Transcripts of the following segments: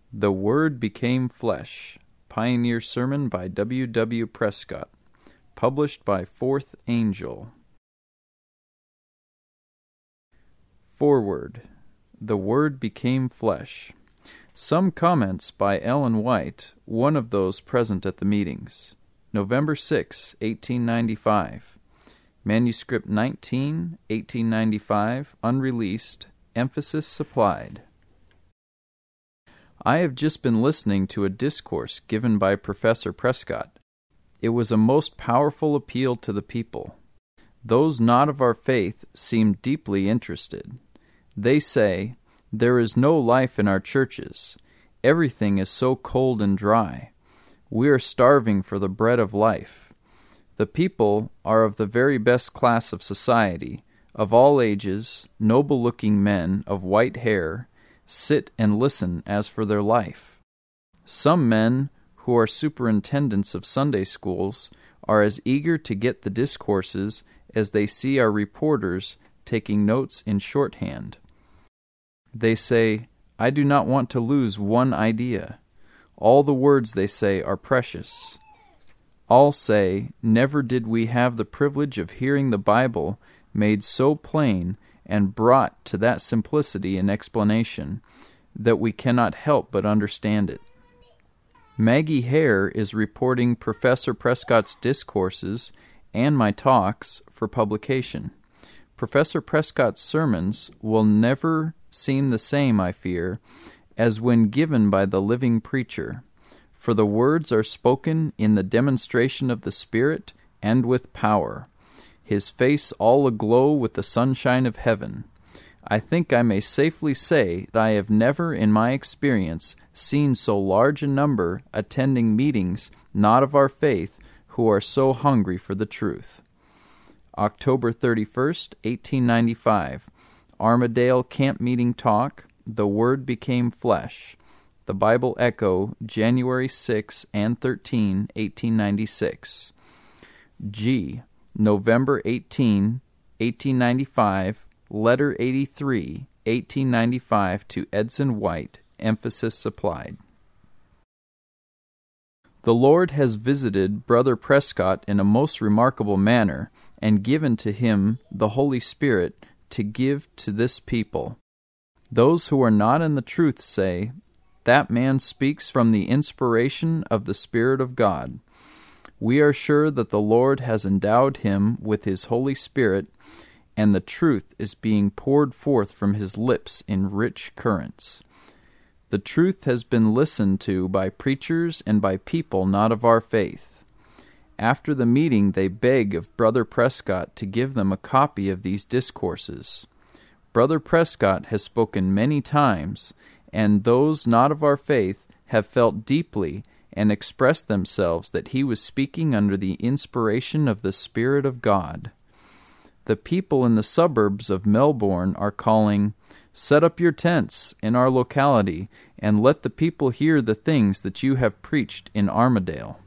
The Word Became Flesh, Pioneer Sermon by W. W. Prescott, published by Fourth Angel. Foreword. The Word Became Flesh. Some comments by Ellen White, one of those present at the meetings. November 6, 1895. Manuscript 19, 1895, unreleased, emphasis supplied. I have just been listening to a discourse given by Professor Prescott. It was a most powerful appeal to the people. Those not of our faith seem deeply interested. They say, "There is no life in our churches. Everything is so cold and dry. We are starving for the bread of life." The people are of the very best class of society, of all ages, noble-looking men of white hair, sit and listen as for their life. Some men who are superintendents of Sunday schools are as eager to get the discourses as they see our reporters taking notes in shorthand. They say, "I do not want to lose one idea." All the words they say are precious. All say, "Never did we have the privilege of hearing the Bible made so plain and brought to that simplicity in explanation that we cannot help but understand it." Maggie Hare is reporting Professor Prescott's discourses and my talks for publication. Professor Prescott's sermons will never seem the same, I fear, as when given by the living preacher, for the words are spoken in the demonstration of the Spirit and with power, his face all aglow with the sunshine of heaven. I think I may safely say that I have never in my experience seen so large a number attending meetings not of our faith who are so hungry for the truth. October 31st, 1895. Armadale Camp Meeting Talk, The Word Became Flesh. The Bible Echo, January 6 and 13, 1896. G. November 18, 1895, Letter 83, 1895 to Edson White, emphasis supplied. The Lord has visited Brother Prescott in a most remarkable manner, and given to him the Holy Spirit to give to this people. Those who are not in the truth say, "That man speaks from the inspiration of the Spirit of God." We are sure that the Lord has endowed him with his Holy Spirit, and the truth is being poured forth from his lips in rich currents. The truth has been listened to by preachers and by people not of our faith. After the meeting they beg of Brother Prescott to give them a copy of these discourses. Brother Prescott has spoken many times, and those not of our faith have felt deeply and expressed themselves that he was speaking under the inspiration of the Spirit of God. The people in the suburbs of Melbourne are calling, "Set up your tents in our locality, and let the people hear the things that you have preached in Armadale.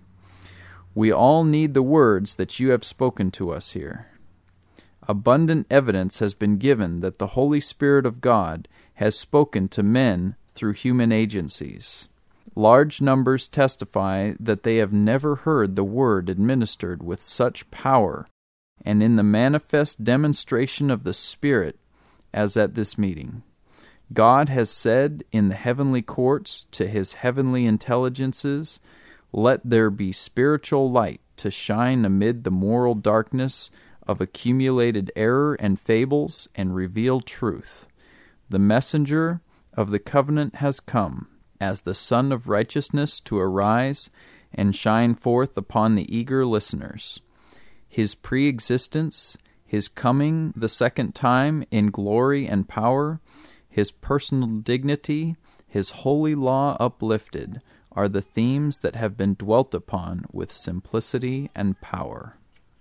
We all need the words that you have spoken to us here." Abundant evidence has been given that the Holy Spirit of God has spoken to men through human agencies. Large numbers testify that they have never heard the Word administered with such power and in the manifest demonstration of the Spirit as at this meeting. God has said in the heavenly courts to his heavenly intelligences, "Let there be spiritual light to shine amid the moral darkness of accumulated error and fables and reveal truth. The messenger of the covenant has come, as the Sun of Righteousness to arise and shine forth upon the eager listeners. His pre-existence, his coming the second time in glory and power, his personal dignity, his holy law uplifted, are the themes that have been dwelt upon with simplicity and power.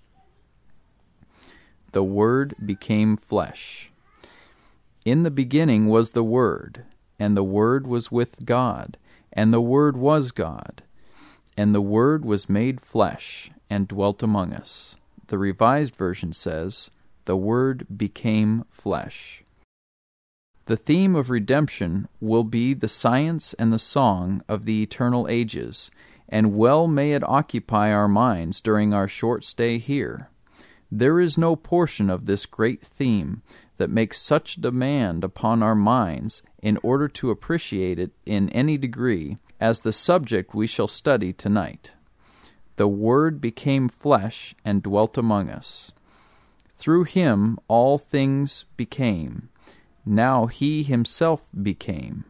The Word became flesh. In the beginning was the Word, and the Word was with God, and the Word was God. And the Word was made flesh, and dwelt among us. The Revised Version says, "The Word became flesh." The theme of redemption will be the science and the song of the eternal ages, and well may it occupy our minds during our short stay here. There is no portion of this great theme that makes such demand upon our minds in order to appreciate it in any degree as the subject we shall study tonight. The Word became flesh and dwelt among us. Through him all things became. Now he himself became.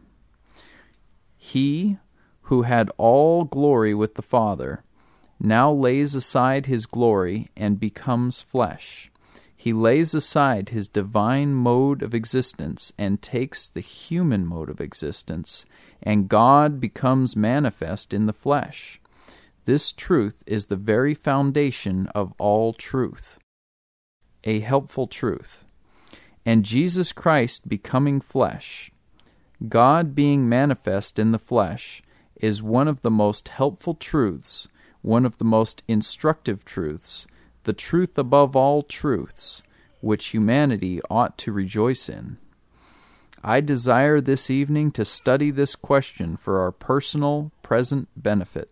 He who had all glory with the Father now lays aside his glory and becomes flesh. He lays aside his divine mode of existence and takes the human mode of existence, and God becomes manifest in the flesh. This truth is the very foundation of all truth. A helpful truth. And Jesus Christ becoming flesh, God being manifest in the flesh, is one of the most helpful truths, one of the most instructive truths, the truth above all truths, which humanity ought to rejoice in. I desire this evening to study this question for our personal, present benefit.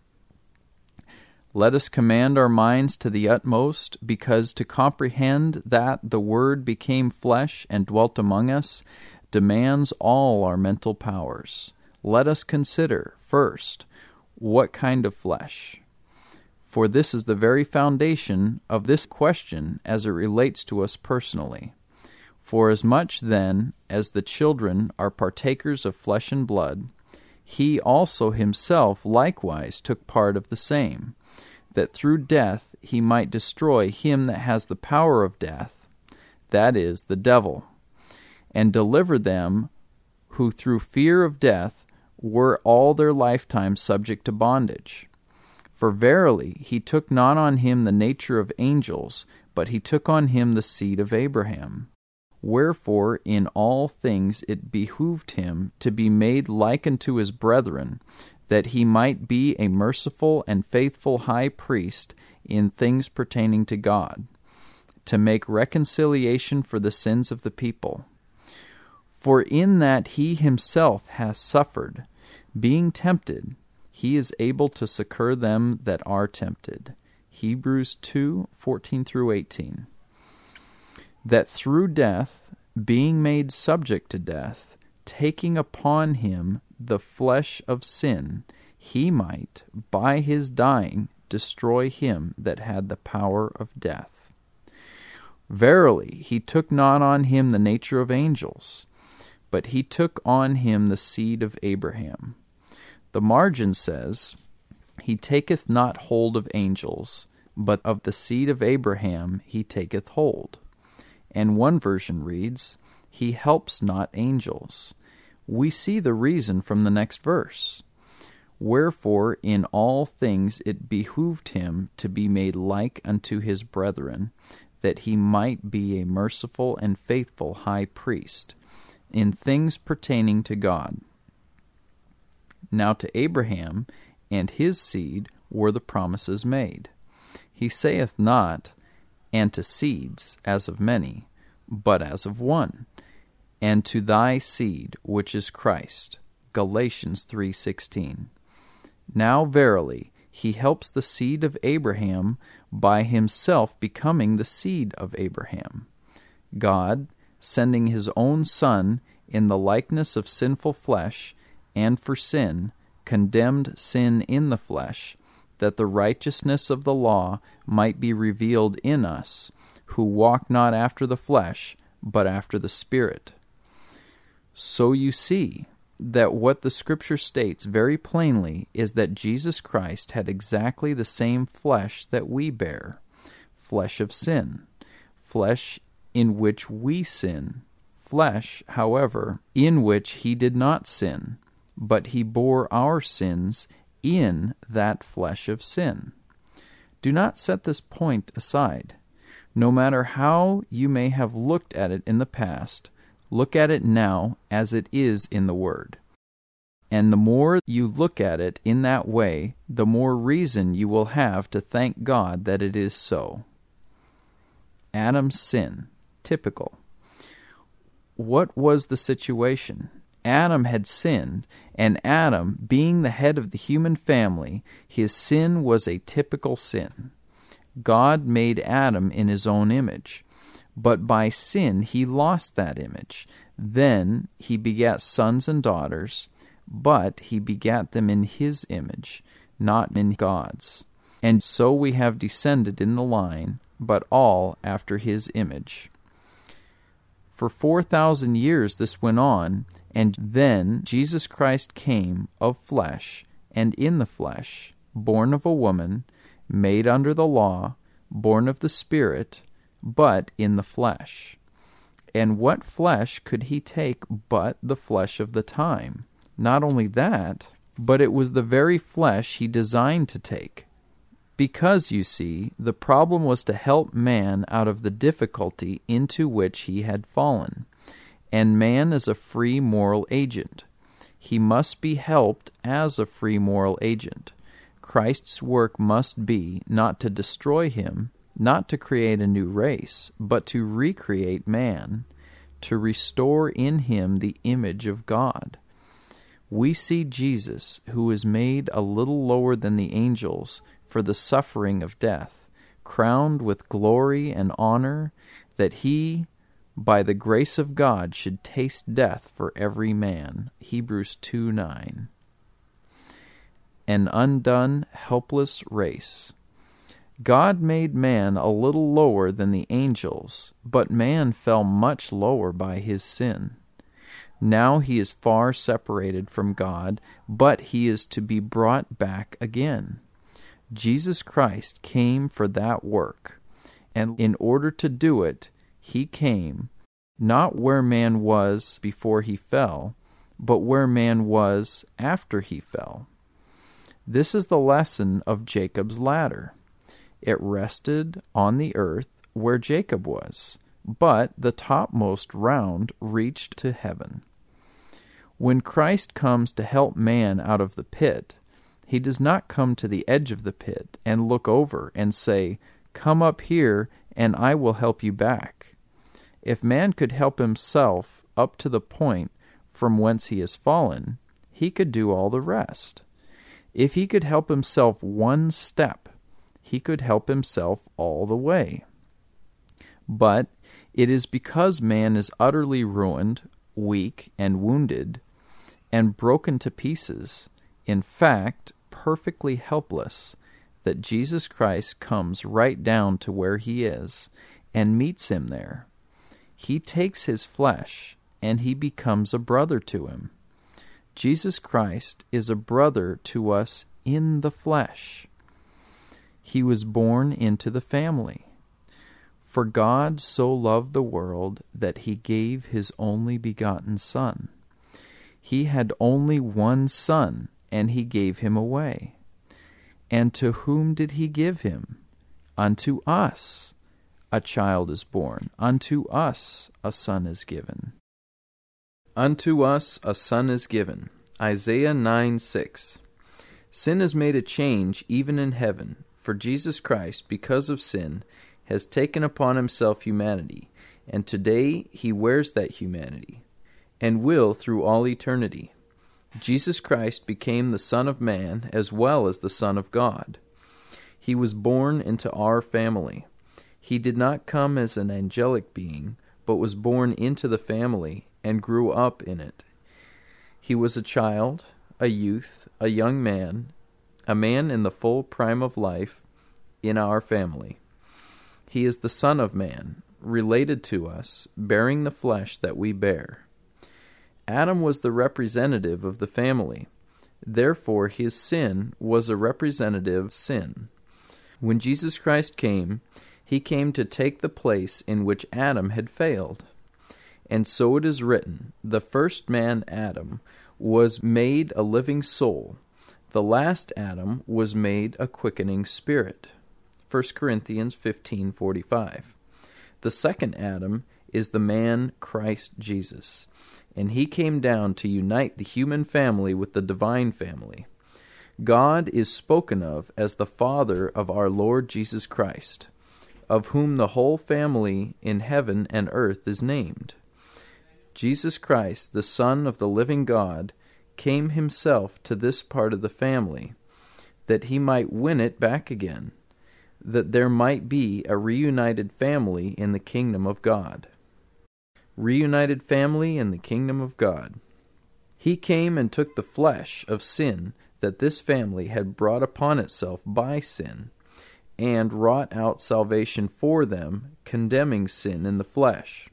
Let us command our minds to the utmost, because to comprehend that the Word became flesh and dwelt among us demands all our mental powers. Let us consider, first, what kind of flesh? For this is the very foundation of this question as it relates to us personally. For as much, then, as the children are partakers of flesh and blood, he also himself likewise took part of the same, that through death he might destroy him that has the power of death, that is, the devil, and deliver them who through fear of death were all their lifetime subject to bondage. For verily he took not on him the nature of angels, but he took on him the seed of Abraham. Wherefore in all things it behooved him to be made like unto his brethren, that he might be a merciful and faithful high priest in things pertaining to God, to make reconciliation for the sins of the people. For in that he himself hath suffered, being tempted, he is able to succor them that are tempted. Hebrews 2:14-18. That through death, being made subject to death, taking upon him the flesh of sin, he might, by his dying, destroy him that had the power of death. Verily, he took not on him the nature of angels, but he took on him the seed of Abraham. The margin says, he taketh not hold of angels, but of the seed of Abraham he taketh hold. And one version reads, he helps not angels. We see the reason from the next verse. Wherefore in all things it behooved him to be made like unto his brethren, that he might be a merciful and faithful high priest, in things pertaining to God. Now to Abraham and his seed were the promises made. He saith not, and to seeds, as of many, but as of one, and to thy seed, which is Christ. Galatians 3:16. Now verily, he helps the seed of Abraham by himself becoming the seed of Abraham. God, sending his own Son in the likeness of sinful flesh, and for sin, condemned sin in the flesh, that the righteousness of the law might be revealed in us, who walk not after the flesh, but after the Spirit. So you see that what the Scripture states very plainly is that Jesus Christ had exactly the same flesh that we bear, flesh of sin, flesh in which we sin, flesh, however, in which he did not sin, but he bore our sins in that flesh of sin. Do not set this point aside. No matter how you may have looked at it in the past, look at it now as it is in the Word. And the more you look at it in that way, the more reason you will have to thank God that it is so. Adam's sin, typical. what was the situation? Adam had sinned, and Adam, being the head of the human family, his sin was a typical sin. God made Adam in his own image, but by sin he lost that image. Then he begat sons and daughters, but he begat them in his image, not in God's. And so we have descended in the line, but all after his image. For 4,000 years this went on, and then Jesus Christ came of flesh, and in the flesh, born of a woman, made under the law, born of the Spirit, but in the flesh. And what flesh could he take but the flesh of the time? Not only that, but it was the very flesh he designed to take. Because, you see, the problem was to help man out of the difficulty into which he had fallen. And man is a free moral agent. He must be helped as a free moral agent. Christ's work must be not to destroy him, not to create a new race, but to recreate man, to restore in him the image of God. We see Jesus, who is made a little lower than the angels for the suffering of death, crowned with glory and honor, that he, by the grace of God, should taste death for every man. Hebrews 2:9. An undone, helpless race. God made man a little lower than the angels, but man fell much lower by his sin. Now he is far separated from God, but he is to be brought back again. Jesus Christ came for that work, and in order to do it, he came, not where man was before he fell, but where man was after he fell. This is the lesson of Jacob's ladder. It rested on the earth where Jacob was, but the topmost round reached to heaven. When Christ comes to help man out of the pit, he does not come to the edge of the pit and look over and say, "Come up here and I will help you back." If man could help himself up to the point from whence he has fallen, he could do all the rest. If he could help himself one step, he could help himself all the way. But it is because man is utterly ruined, weak, and wounded, and broken to pieces, in fact, perfectly helpless, that Jesus Christ comes right down to where he is and meets him there. He takes his flesh, and he becomes a brother to him. Jesus Christ is a brother to us in the flesh. He was born into the family. For God so loved the world that he gave his only begotten Son. He had only one Son, and he gave him away. And to whom did he give him? Unto us a child is born, unto us a son is given. Unto us a son is given. Isaiah 9:6. Sin has made a change even in heaven, for Jesus Christ, because of sin, has taken upon himself humanity, and today he wears that humanity, and will through all eternity. Jesus Christ became the Son of Man as well as the Son of God. He was born into our family. He did not come as an angelic being, but was born into the family and grew up in it. He was a child, a youth, a young man, a man in the full prime of life in our family. He is the Son of Man, related to us, bearing the flesh that we bear. Adam was the representative of the family. Therefore, his sin was a representative sin. When Jesus Christ came, he came to take the place in which Adam had failed. And so it is written, the first man, Adam, was made a living soul. The last Adam was made a quickening spirit. 1 Corinthians 15:45. The second Adam is the man Christ Jesus, and he came down to unite the human family with the divine family. God is spoken of as the Father of our Lord Jesus Christ, of whom the whole family in heaven and earth is named. Jesus Christ, the Son of the living God, came himself to this part of the family, that he might win it back again, that there might be a reunited family in the kingdom of God. Reunited family in the kingdom of God. He came and took the flesh of sin that this family had brought upon itself by sin, and wrought out salvation for them, condemning sin in the flesh.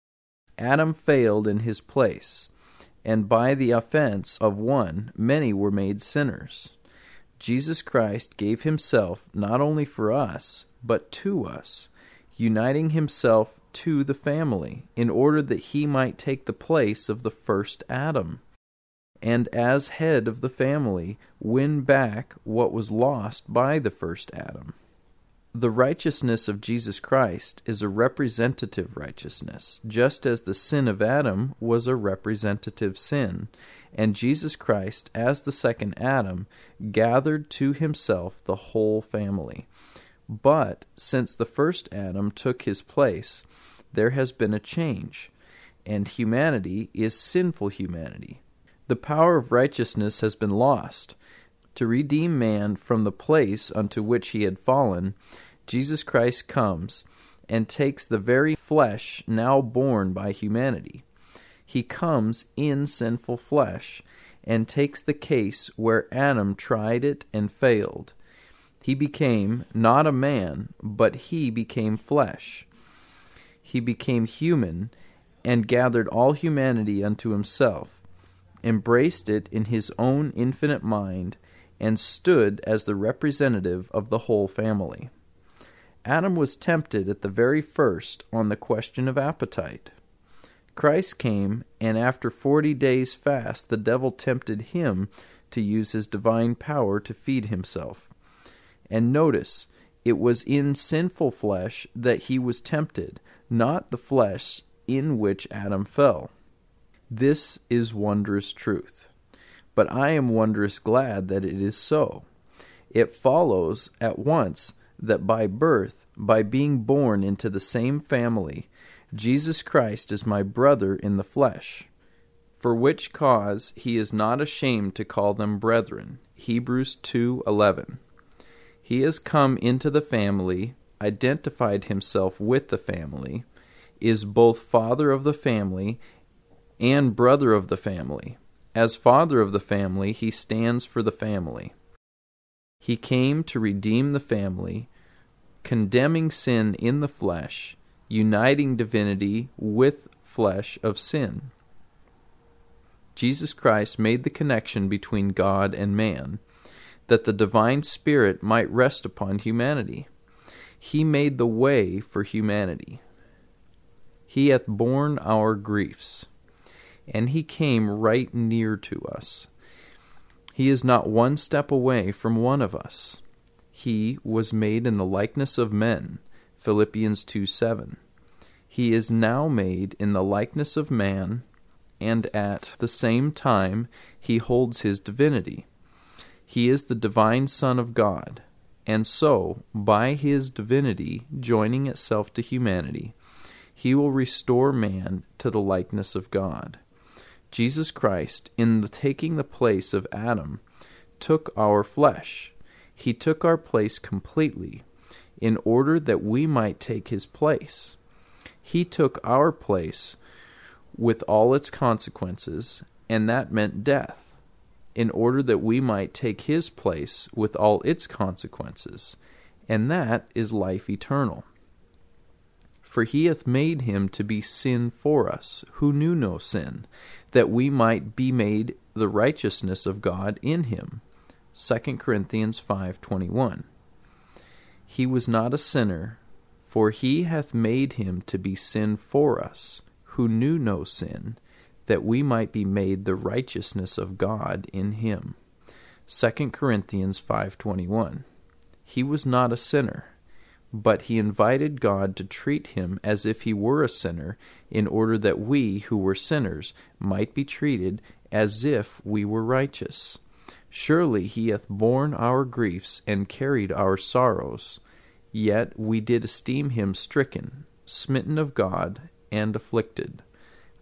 Adam failed in his place, and by the offense of one many were made sinners. Jesus Christ gave himself not only for us, but to us, uniting himself to the family, in order that he might take the place of the first Adam, and as head of the family, win back what was lost by the first Adam. The righteousness of Jesus Christ is a representative righteousness, just as the sin of Adam was a representative sin, and Jesus Christ, as the second Adam, gathered to himself the whole family. But since the first Adam took his place, there has been a change, and humanity is sinful humanity. The power of righteousness has been lost. To redeem man from the place unto which he had fallen, Jesus Christ comes and takes the very flesh now borne by humanity. He comes in sinful flesh and takes the case where Adam tried it and failed. He became not a man, but he became flesh. He became human and gathered all humanity unto himself, embraced it in his own infinite mind, and stood as the representative of the whole family. Adam was tempted at the very first on the question of appetite. Christ came, and after 40 days' fast, the devil tempted him to use his divine power to feed himself. And notice, it was in sinful flesh that he was tempted, not the flesh in which Adam fell. This is wondrous truth. But I am wondrous glad that it is so. It follows at once that by birth, by being born into the same family, Jesus Christ is my brother in the flesh, for which cause he is not ashamed to call them brethren. Hebrews 2:11. He has come into the family, identified himself with the family, is both father of the family and brother of the family. As father of the family, he stands for the family. He came to redeem the family, condemning sin in the flesh, uniting divinity with flesh of sin. Jesus Christ made the connection between God and man, that the divine Spirit might rest upon humanity. He made the way for humanity. He hath borne our griefs, and he came right near to us. He is not one step away from one of us. He was made in the likeness of men, Philippians 2:7. He is now made in the likeness of man, and at the same time he holds his divinity. He is the divine Son of God, and so, by his divinity joining itself to humanity, he will restore man to the likeness of God. Jesus Christ, in taking the place of Adam, took our flesh. He took our place completely, in order that we might take his place. He took our place with all its consequences, and that meant death, in order that we might take his place with all its consequences, and that is life eternal. For he hath made him to be sin for us, who knew no sin, that we might be made the righteousness of God in him. 2 Corinthians 5:21. He was not a sinner, for he hath made him to be sin for us, who knew no sin, that we might be made the righteousness of God in him. 2 Corinthians 5:21. He was not a sinner, but he invited God to treat him as if he were a sinner, in order that we, who were sinners, might be treated as if we were righteous. Surely he hath borne our griefs and carried our sorrows. Yet we did esteem him stricken, smitten of God, and afflicted.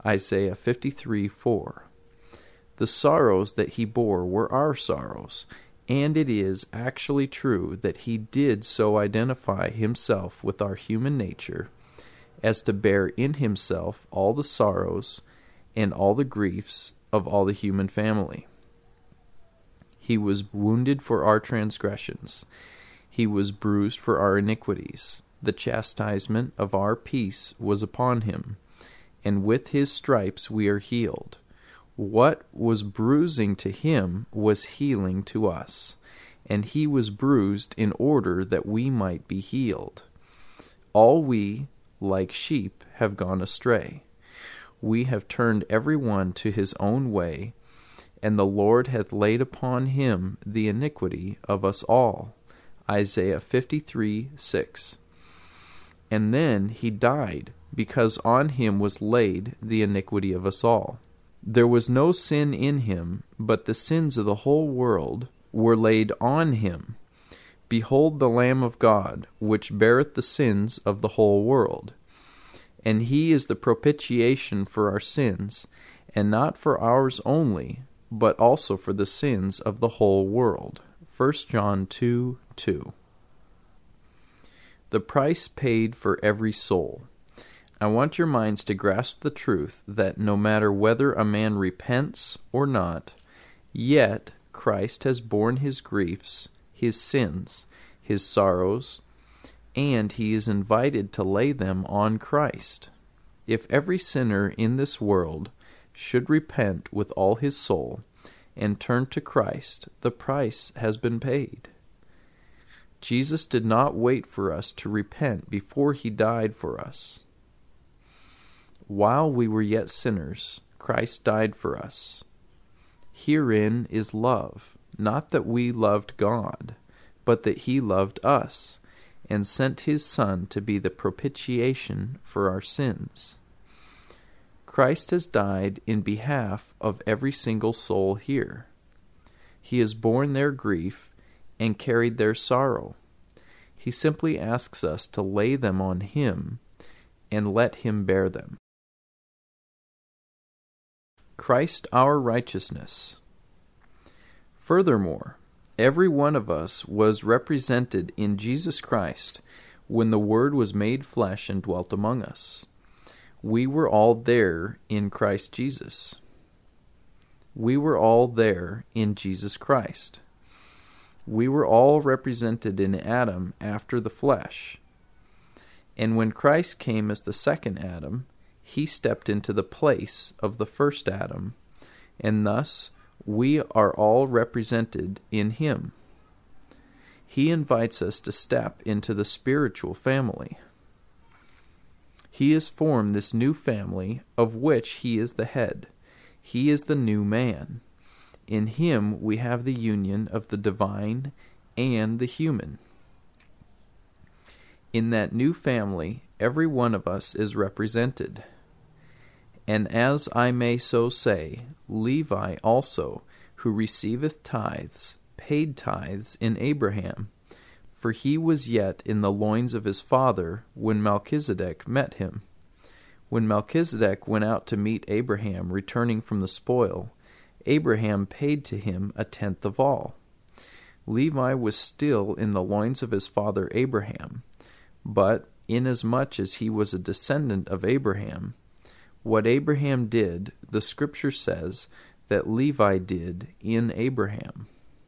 Isaiah 53:4. The sorrows that he bore were our sorrows, and it is actually true that he did so identify himself with our human nature as to bear in himself all the sorrows and all the griefs of all the human family. He was wounded for our transgressions. He was bruised for our iniquities. The chastisement of our peace was upon him, and with his stripes we are healed. What was bruising to him was healing to us, and he was bruised in order that we might be healed. All we, like sheep, have gone astray. We have turned every one to his own way, and the Lord hath laid upon him the iniquity of us all. Isaiah 53:6. And then he died, because on him was laid the iniquity of us all. There was no sin in him, but the sins of the whole world were laid on him. Behold the Lamb of God, which beareth the sins of the whole world. And he is the propitiation for our sins, and not for ours only, but also for the sins of the whole world. 1 John 2:2. The price paid for every soul. I want your minds to grasp the truth that no matter whether a man repents or not, yet Christ has borne his griefs, his sins, his sorrows, and he is invited to lay them on Christ. If every sinner in this world should repent with all his soul and turn to Christ, the price has been paid. Jesus did not wait for us to repent before he died for us. While we were yet sinners, Christ died for us. Herein is love, not that we loved God, but that he loved us, and sent his Son to be the propitiation for our sins. Christ has died in behalf of every single soul here. He has borne their grief and carried their sorrow. He simply asks us to lay them on him and let him bear them. Christ our righteousness. Furthermore, every one of us was represented in Jesus Christ when the Word was made flesh and dwelt among us. We were all there in Christ Jesus. We were all there in Jesus Christ. We were all represented in Adam after the flesh. And when Christ came as the second Adam, he stepped into the place of the first Adam, and thus we are all represented in him. He invites us to step into the spiritual family. He has formed this new family of which he is the head. He is the new man. In him we have the union of the divine and the human. In that new family, every one of us is represented. And as I may so say, Levi also, who receiveth tithes, paid tithes in Abraham, for he was yet in the loins of his father when Melchizedek met him. When Melchizedek went out to meet Abraham returning from the spoil, Abraham paid to him 1/10 of all. Levi was still in the loins of his father Abraham, but inasmuch as he was a descendant of Abraham, what Abraham did, the Scripture says that Levi did in Abraham.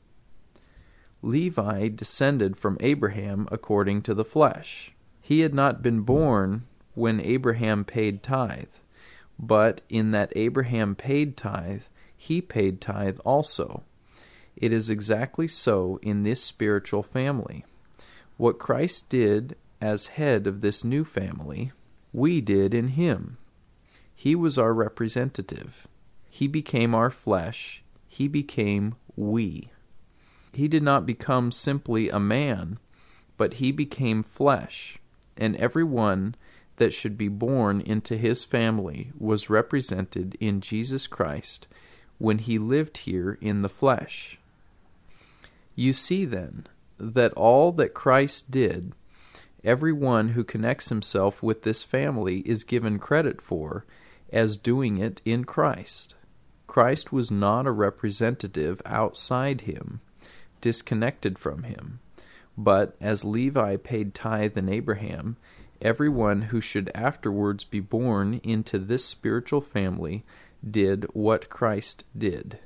Levi descended from Abraham according to the flesh. He had not been born when Abraham paid tithe, but in that Abraham paid tithe, he paid tithe also. It is exactly so in this spiritual family. What Christ did as head of this new family, we did in him. He was our representative. He became our flesh. He became we. He did not become simply a man, but he became flesh, and every one that should be born into his family was represented in Jesus Christ when he lived here in the flesh. You see then that all that Christ did, every one who connects himself with this family is given credit for, as doing it in Christ. Christ was not a representative outside him, disconnected from him, but as Levi paid tithe in Abraham, everyone who should afterwards be born into this spiritual family did what Christ did.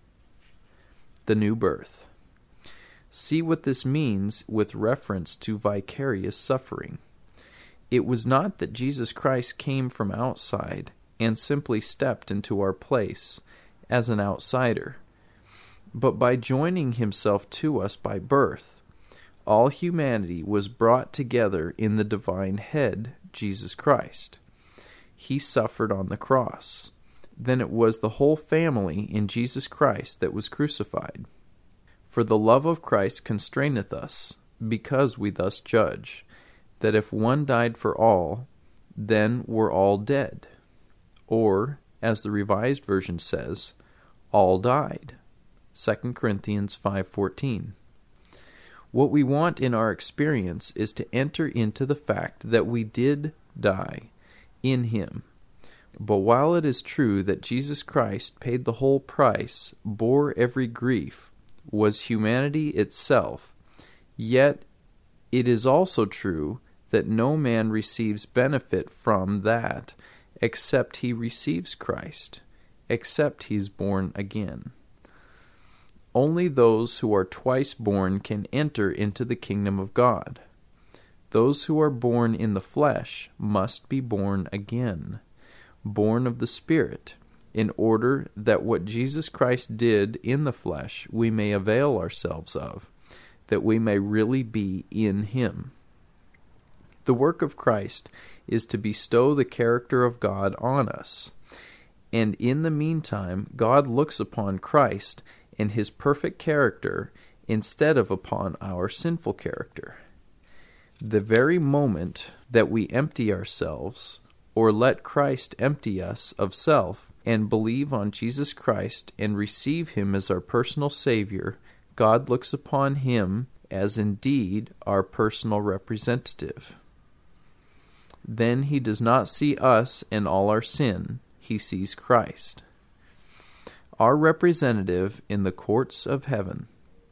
The new birth. See what this means with reference to vicarious suffering. It was not that Jesus Christ came from outside and simply stepped into our place as an outsider, but by joining himself to us by birth, all humanity was brought together in the divine head, Jesus Christ. He suffered on the cross. Then it was the whole family in Jesus Christ that was crucified. For the love of Christ constraineth us, because we thus judge, that if one died for all, then were all dead. Or, as the Revised Version says, all died. 2 Corinthians 5:14. What we want in our experience is to enter into the fact that we did die in him. But while it is true that Jesus Christ paid the whole price, bore every grief, was humanity itself, yet it is also true that no man receives benefit from that except he receives Christ, except he is born again. Only those who are twice born can enter into the kingdom of God. Those who are born in the flesh must be born again, born of the Spirit, in order that what Jesus Christ did in the flesh we may avail ourselves of, that we may really be in him. The work of Christ is to bestow the character of God on us, and in the meantime God looks upon Christ and his perfect character instead of upon our sinful character. The very moment that we empty ourselves, or let Christ empty us of self, and believe on Jesus Christ and receive him as our personal Savior, God looks upon him as indeed our personal representative. Then he does not see us and all our sin, he sees Christ, our representative in the courts of heaven.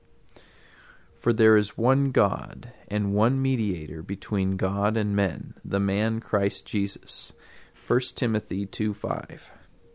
For there is one God, and one mediator between God and men, the man Christ Jesus. 1 Timothy 2:5.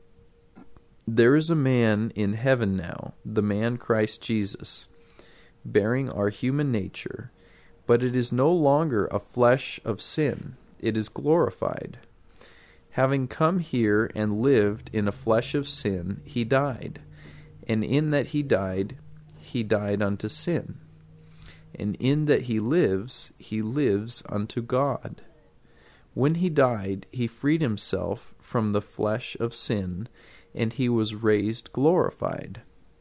There is a man in heaven now, the man Christ Jesus, bearing our human nature, but it is no longer a flesh of sin, it is glorified. Having come here and lived in a flesh of sin, he died, and in that he died unto sin. And in that he lives unto God. When he died, he freed himself from the flesh of sin, and he was raised glorified.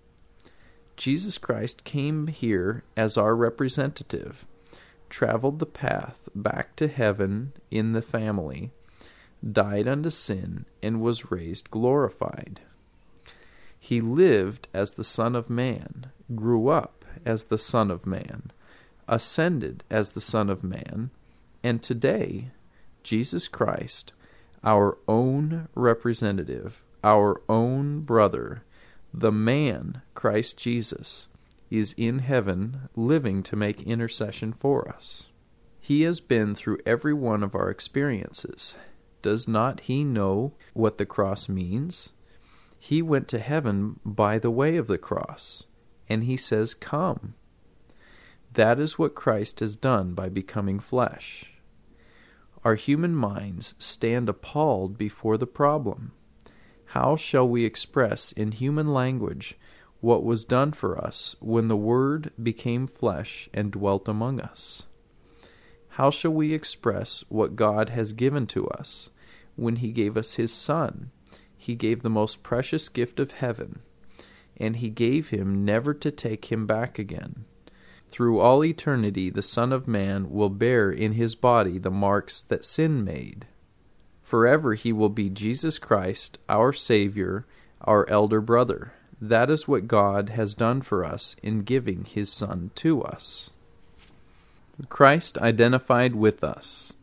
Jesus Christ came here as our representative, traveled the path back to heaven in the family, died unto sin, and was raised glorified. He lived as the Son of Man, grew up as the Son of Man, ascended as the Son of Man, and today, Jesus Christ, our own representative, our own brother, the man Christ Jesus, is in heaven living to make intercession for us. He has been through every one of our experiences. Does not he know what the cross means? He went to heaven by the way of the cross, and he says, "Come." That is what Christ has done by becoming flesh. Our human minds stand appalled before the problem. How shall we express in human language what was done for us when the Word became flesh and dwelt among us? How shall we express what God has given to us when he gave us his Son? He gave the most precious gift of heaven, and he gave him never to take him back again. Through all eternity, the Son of Man will bear in his body the marks that sin made. Forever he will be Jesus Christ, our Savior, our elder brother. That is what God has done for us in giving his Son to us. Christ identified with us.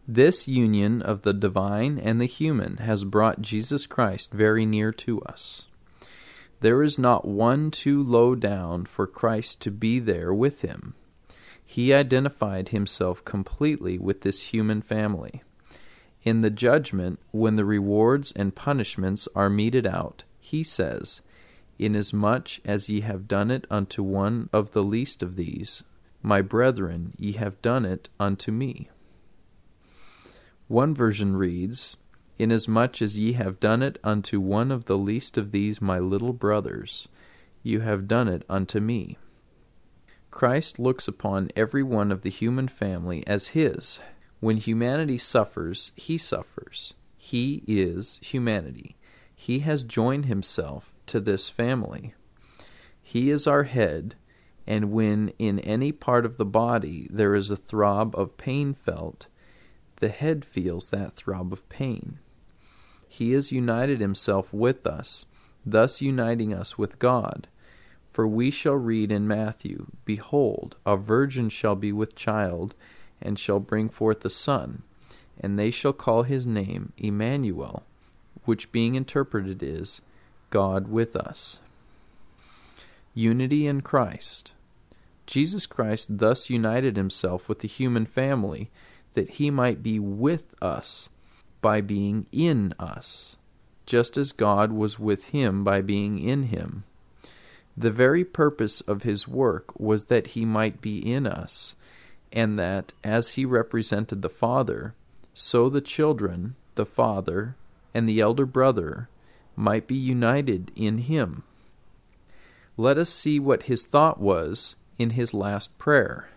This union of the divine and the human has brought Jesus Christ very near to us. There is not one too low down for Christ to be there with him. He identified himself completely with this human family. In the judgment, when the rewards and punishments are meted out, he says, "Inasmuch as ye have done it unto one of the least of these, my brethren, ye have done it unto me." One version reads, "Inasmuch as ye have done it unto one of the least of these my little brothers, you have done it unto me." Christ looks upon every one of the human family as his. When humanity suffers, he suffers. He is humanity. He has joined himself to this family. He is our head, and when in any part of the body there is a throb of pain felt, the head feels that throb of pain. He has united himself with us, thus uniting us with God. For we shall read in Matthew, "Behold, a virgin shall be with child, and shall bring forth a son, and they shall call his name Emmanuel," which being interpreted is, God with us. Unity in Christ. Jesus Christ thus united himself with the human family, that he might be with us by being in us, just as God was with him by being in him. The very purpose of his work was that he might be in us, and that, as he represented the Father, so the children, the Father, and the elder brother might be united in him. Let us see what his thought was in his last prayer.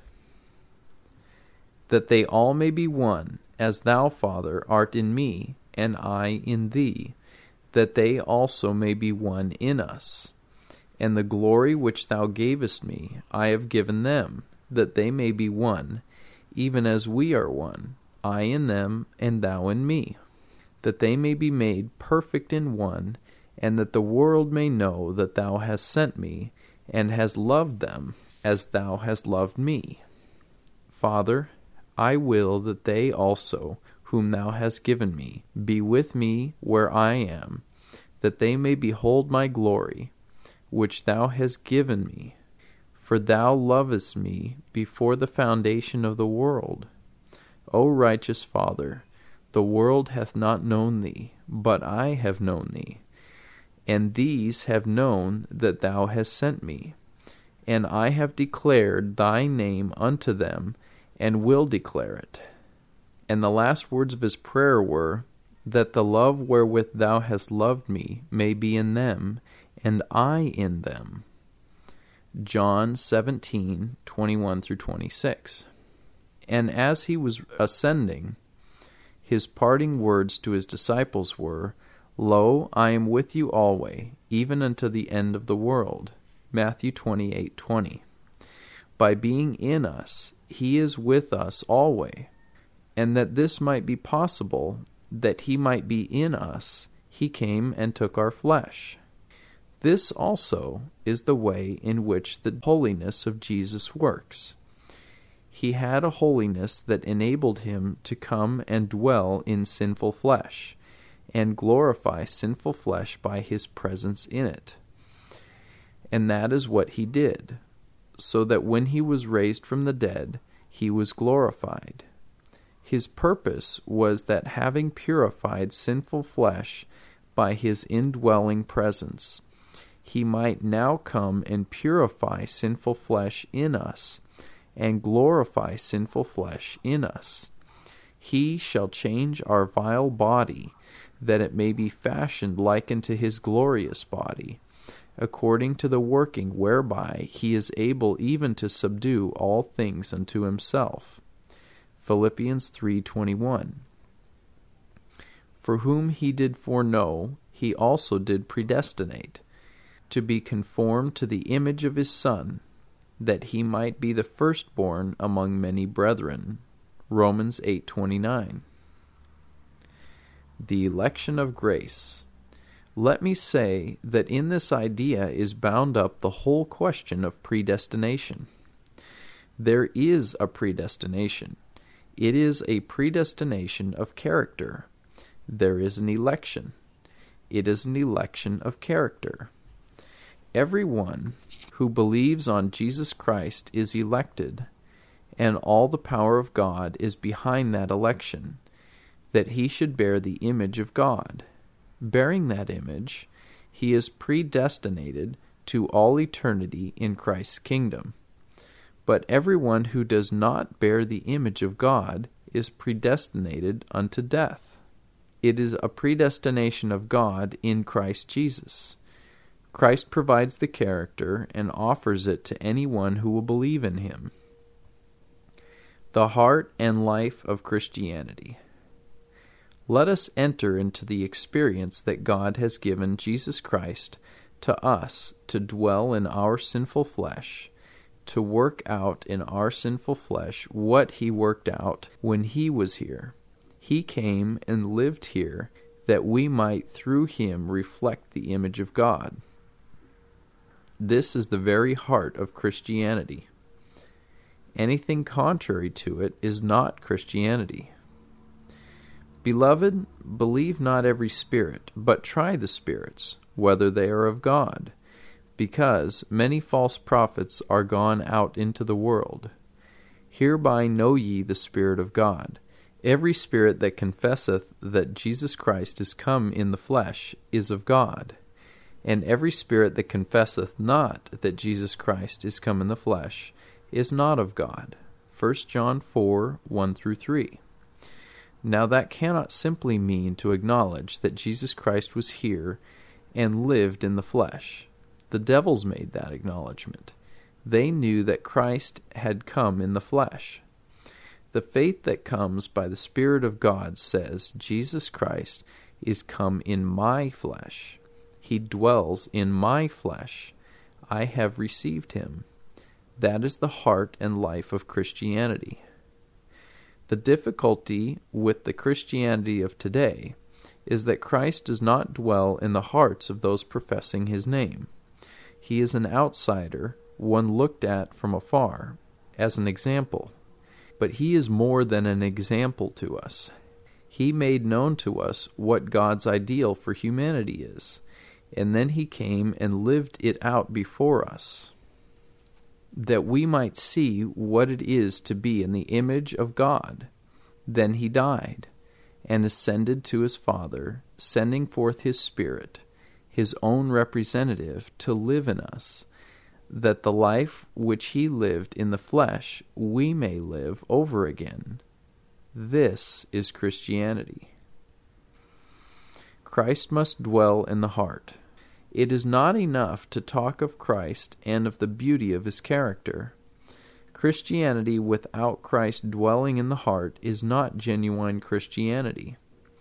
"That they all may be one, as thou, Father, art in me, and I in thee, that they also may be one in us. And the glory which thou gavest me, I have given them, that they may be one, even as we are one, I in them, and thou in me, that they may be made perfect in one, and that the world may know that thou hast sent me, and hast loved them as thou hast loved me. Father, I will that they also, whom thou hast given me, be with me where I am, that they may behold my glory, which thou hast given me. For thou lovest me before the foundation of the world. O righteous Father, the world hath not known thee, but I have known thee. And these have known that thou hast sent me. And I have declared thy name unto them, and will declare it." And the last words of his prayer were, "That the love wherewith thou hast loved me may be in them, and I in them." John 17:21-26. And as he was ascending, his parting words to his disciples were, "Lo, I am with you always, even unto the end of the world." Matthew 28:20. By being in us, he is with us always. And that this might be possible, that he might be in us, he came and took our flesh. This also is the way in which the holiness of Jesus works. He had a holiness that enabled him to come and dwell in sinful flesh, and glorify sinful flesh by his presence in it. And that is what he did, so that when he was raised from the dead, he was glorified. His purpose was that, having purified sinful flesh by his indwelling presence, he might now come and purify sinful flesh in us, and glorify sinful flesh in us. He shall change our vile body, that it may be fashioned like unto his glorious body, according to the working whereby he is able even to subdue all things unto himself. Philippians 3:21. For whom he did foreknow, he also did predestinate, to be conformed to the image of his Son, that he might be the firstborn among many brethren. Romans 8:29. The election of grace. Let me say that in this idea is bound up the whole question of predestination. There is a predestination, It is a predestination of character. There is an election. It is an election of character. Everyone who believes on Jesus Christ is elected, and all the power of God is behind that election, that he should bear the image of God. Bearing that image, he is predestinated to all eternity in Christ's kingdom. But everyone who does not bear the image of God is predestinated unto death. It is a predestination of God in Christ Jesus. Christ provides the character and offers it to anyone who will believe in him. The heart and life of Christianity. Let us enter into the experience that God has given Jesus Christ to us to dwell in our sinful flesh, to work out in our sinful flesh what he worked out when he was here. He came and lived here that we might through him reflect the image of God. This is the very heart of Christianity. Anything contrary to it is not Christianity. Beloved, believe not every spirit, but try the spirits, whether they are of God, because many false prophets are gone out into the world. Hereby know ye the Spirit of God. Every spirit that confesseth that Jesus Christ is come in the flesh is of God. And every spirit that confesseth not that Jesus Christ is come in the flesh is not of God. 1 John 4, 1-3. Now that cannot simply mean to acknowledge that Jesus Christ was here and lived in the flesh. The devils made that acknowledgement. They knew that Christ had come in the flesh. The faith that comes by the Spirit of God says, Jesus Christ is come in my flesh. He dwells in my flesh. I have received him. That is the heart and life of Christianity. The difficulty with the Christianity of today is that Christ does not dwell in the hearts of those professing his name. He is an outsider, one looked at from afar, as an example. But he is more than an example to us. He made known to us what God's ideal for humanity is, and then he came and lived it out before us, that we might see what it is to be in the image of God. Then he died, and ascended to his Father, sending forth his Spirit, his own representative, to live in us, that the life which he lived in the flesh we may live over again. This is Christianity. Christ must dwell in the heart. It is not enough to talk of Christ and of the beauty of his character. Christianity without Christ dwelling in the heart is not genuine Christianity.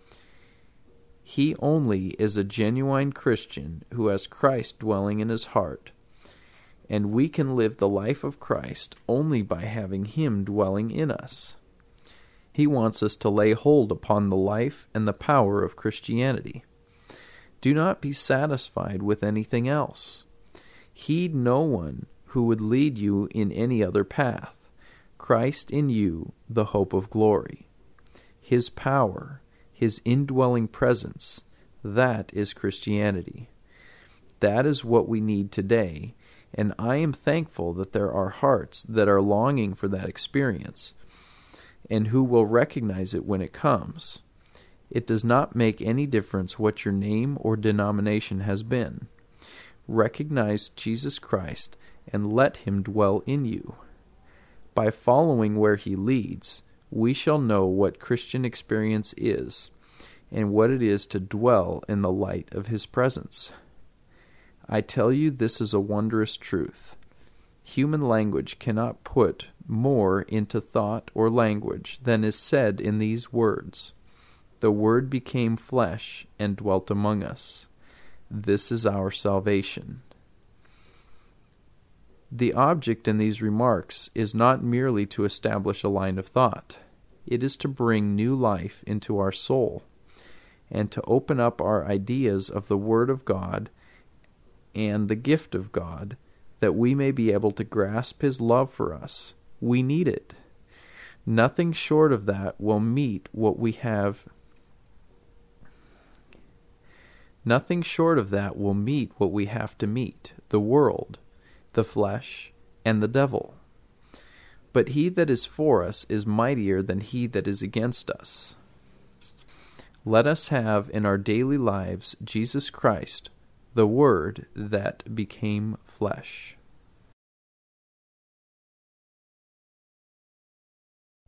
He only is a genuine Christian who has Christ dwelling in his heart, and we can live the life of Christ only by having him dwelling in us. He wants us to lay hold upon the life and the power of Christianity. Do not be satisfied with anything else. Heed no one who would lead you in any other path. Christ in you, the hope of glory. His power, his indwelling presence, that is Christianity. That is what we need today, and I am thankful that there are hearts that are longing for that experience, and who will recognize it when it comes. It does not make any difference what your name or denomination has been. Recognize Jesus Christ and let him dwell in you. By following where he leads, we shall know what Christian experience is, and what it is to dwell in the light of his presence. I tell you, this is a wondrous truth. Human language cannot put more into thought or language than is said in these words. The Word became flesh and dwelt among us. This is our salvation. The object in these remarks is not merely to establish a line of thought. It is to bring new life into our soul, and to open up our ideas of the Word of God and the gift of God, that we may be able to grasp his love for us. We need it. Nothing short of that will meet what we have. Nothing short of that will meet what we have to meet, the world, the flesh, and the devil. But he that is for us is mightier than he that is against us. Let us have in our daily lives Jesus Christ, the Word that became flesh.